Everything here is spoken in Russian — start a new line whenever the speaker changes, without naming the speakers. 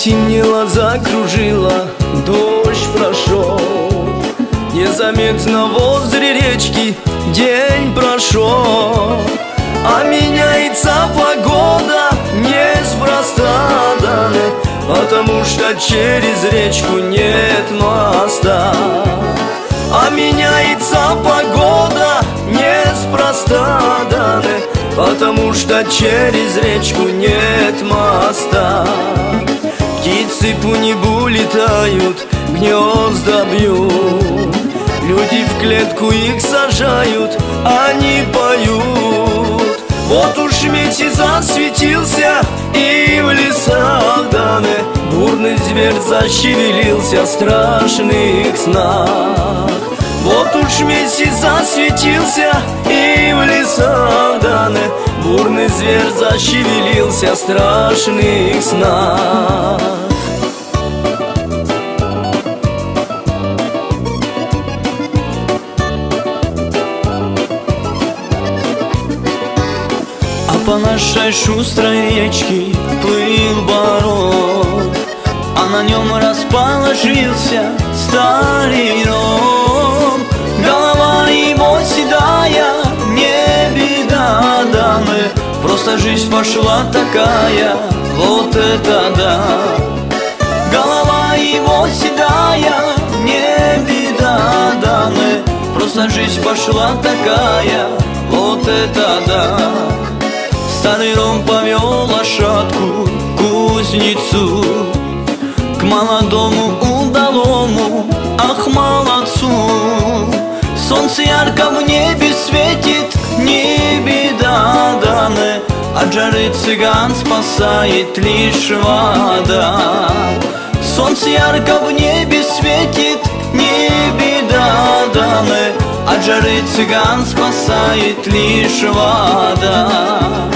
Потемнело, закружило, дождь прошел. Незаметно возле речки день прошел. А меняется погода неспроста, даны, потому что через речку нет моста. А меняется погода неспроста, даны, потому что через речку нет моста. Птицы по небу летают, гнезда бьют. Люди в клетку их сажают, они поют. Вот уж месяц засветился, и в лесах, даны, бурный зверь зашевелился в страшных снах. Вот уж месяц засветился, и в лесах, даны, бурный зверь зашевелился в страшных снах. По нашей шустрой речке плыл барон, а на нем расположился старый ром. Голова его седая, не беда, дамы, просто жизнь пошла такая, вот это да. Голова его седая, не беда, дамы, просто жизнь пошла такая, вот это да. Старый ром повел лошадку к кузнецу, к молодому удалому, ах, молодцу. Солнце ярко в небе светит, не беда, даны, от жары цыган спасает лишь вода. Солнце ярко в небе светит, не беда, даны, от жары цыган спасает лишь вода.